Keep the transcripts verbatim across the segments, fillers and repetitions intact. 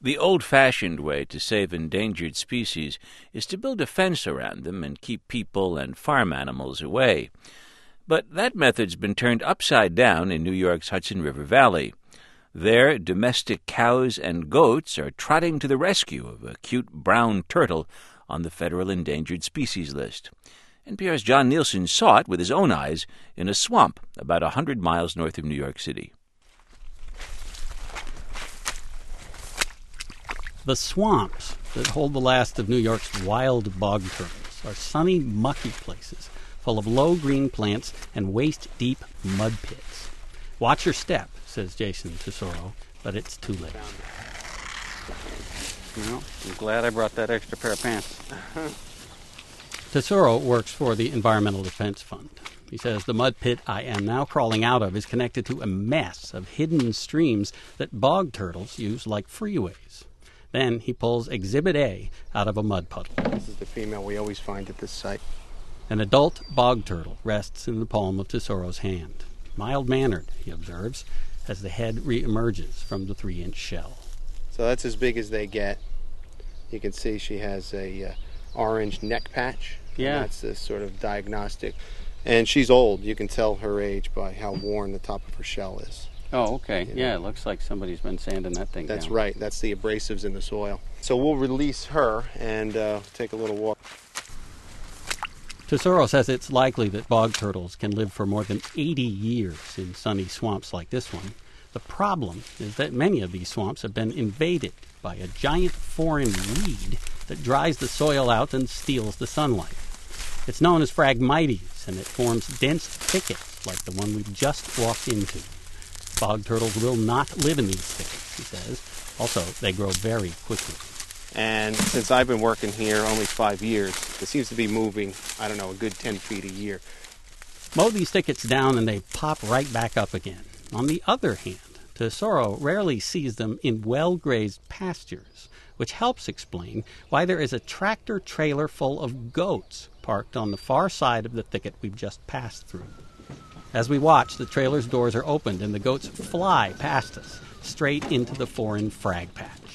The old-fashioned way to save endangered species is to build a fence around them and keep people and farm animals away. But that method's been turned upside down in New York's Hudson River Valley. There, domestic cows and goats are trotting to the rescue of a cute brown turtle on the federal endangered species list. N P R's John Nielsen saw it with his own eyes in a swamp about a hundred miles north of New York City. The swamps that hold the last of New York's wild bog turtles are sunny, mucky places full of low green plants and waist-deep mud pits. Watch your step, says Jason Tesoro, but it's too late. Well, I'm glad I brought that extra pair of pants. Tesoro works for the Environmental Defense Fund. He says the mud pit I am now crawling out of is connected to a mess of hidden streams that bog turtles use like freeways. Then he pulls Exhibit A out of a mud puddle. This is the female we always find at this site. An adult bog turtle rests in the palm of Tesoro's hand. Mild-mannered, he observes, as the head re-emerges from the three-inch shell. So that's as big as they get. You can see she has a uh, orange neck patch. Yeah. That's the sort of diagnostic. And she's old. You can tell her age by how worn the top of her shell is. Oh, okay. You know? Yeah, it looks like somebody's been sanding that thing That's down. right. That's the abrasives in the soil. So we'll release her and uh, take a little walk. Tesoro says it's likely that bog turtles can live for more than eighty years in sunny swamps like this one. The problem is that many of these swamps have been invaded by a giant foreign weed that dries the soil out and steals the sunlight. It's known as Phragmites, and it forms dense thickets like the one we've just walked into. Bog turtles will not live in these thickets, he says. Also, they grow very quickly. And since I've been working here only five years, it seems to be moving, I don't know, a good ten feet a year. Mow these thickets down and they pop right back up again. On the other hand, Tesoro rarely sees them in well-grazed pastures, which helps explain why there is a tractor-trailer full of goats parked on the far side of the thicket we've just passed through. As we watch, the trailer's doors are opened and the goats fly past us, straight into the foreign frag patch.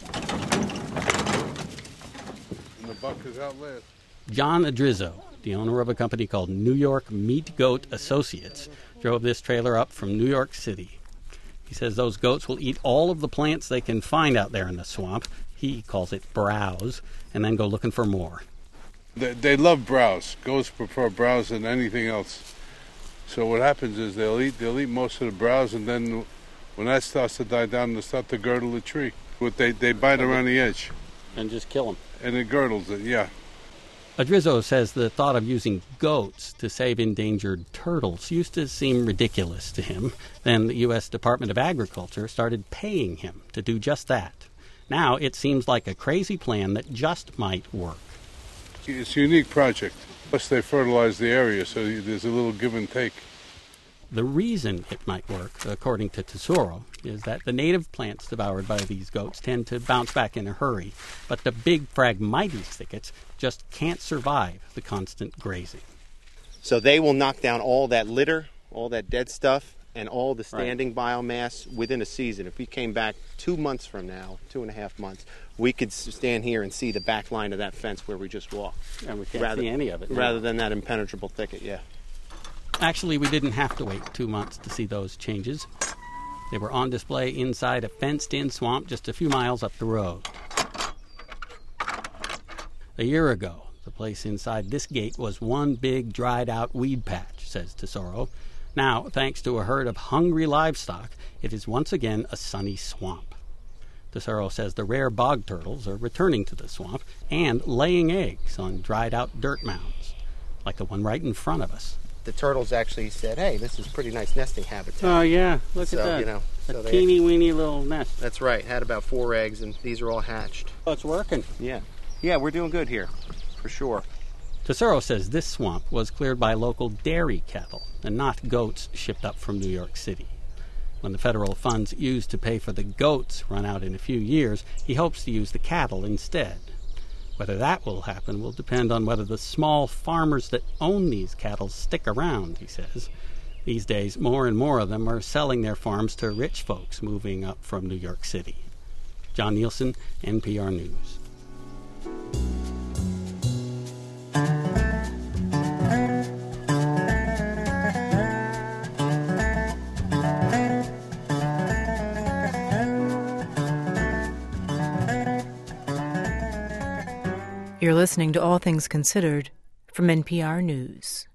And the buck is out last. John Adrizzo, the owner of a company called New York Meat Goat Associates, drove this trailer up from New York City. He says those goats will eat all of the plants they can find out there in the swamp. He calls it browse, and then go looking for more. They, they love browse. Goats prefer browse than anything else. So what happens is they'll eat they'll eat most of the browse, and then when that starts to die down, they'll start to girdle the tree. What they they bite around the edge, And just kill them. and it girdles it. Yeah. Adrizzo says the thought of using goats to save endangered turtles used to seem ridiculous to him. Then the U S Department of Agriculture started paying him to do just that. Now it seems like a crazy plan that just might work. It's a unique project. Plus, they fertilize the area, so there's a little give and take. The reason it might work, according to Tesoro, is that the native plants devoured by these goats tend to bounce back in a hurry, but the big Phragmites thickets just can't survive the constant grazing. So they will knock down all that litter, all that dead stuff, and all the standing right. biomass within a season. If we came back two months from now, two and a half months, we could stand here and see the back line of that fence where we just walked. And we can't rather, see any of it now. Rather than that impenetrable thicket, yeah. Actually, we didn't have to wait two months to see those changes. They were on display inside a fenced-in swamp just a few miles up the road. A year ago, the place inside this gate was one big dried-out weed patch, says Tesoro. Now, thanks to a herd of hungry livestock, it is once again a sunny swamp. Tesoro says the rare bog turtles are returning to the swamp and laying eggs on dried-out dirt mounds, like the one right in front of us. The turtles actually said, hey, this is pretty nice nesting habitat. Oh, yeah. Look so, at that. You know, a so they, teeny-weeny little nest. That's right. Had about four eggs, and these are all hatched. Oh, it's working. Yeah. Yeah, we're doing good here, for sure. Tesoro says this swamp was cleared by local dairy cattle and not goats shipped up from New York City. When the federal funds used to pay for the goats run out in a few years, he hopes to use the cattle instead. Whether that will happen will depend on whether the small farmers that own these cattle stick around, he says. These days, more and more of them are selling their farms to rich folks moving up from New York City. John Nielsen, N P R News. You're listening to All Things Considered from N P R News.